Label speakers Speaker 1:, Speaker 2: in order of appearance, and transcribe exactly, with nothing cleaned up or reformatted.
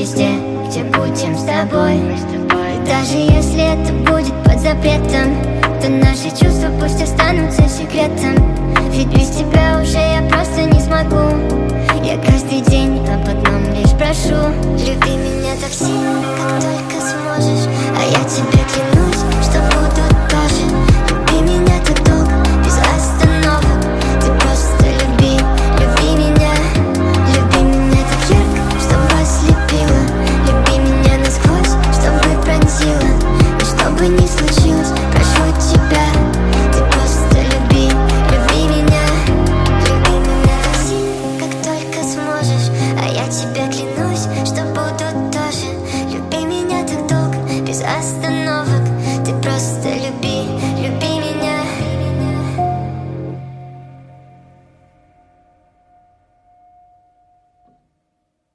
Speaker 1: везде, где будем с тобой. И даже если это будет под запретом, то наши чувства пусть останутся секретом. Ведь без тебя уже я просто не смогу. Я каждый день об одном лишь прошу: люби меня так сильно, как только сможешь. А я тебе клянусь, что буду тоже. Люби меня так долго, без остановок. Ты просто люби, люби меня. Люби меня так ярко, чтобы ослепила. Люби меня насквозь, чтобы пронзила. И что бы ни случилось, прошу тебя, ты просто люби, люби меня. Люби меня так сильно, как только сможешь. А я тебе клянусь, что буду тоже. Люби меня так долго, без остановок.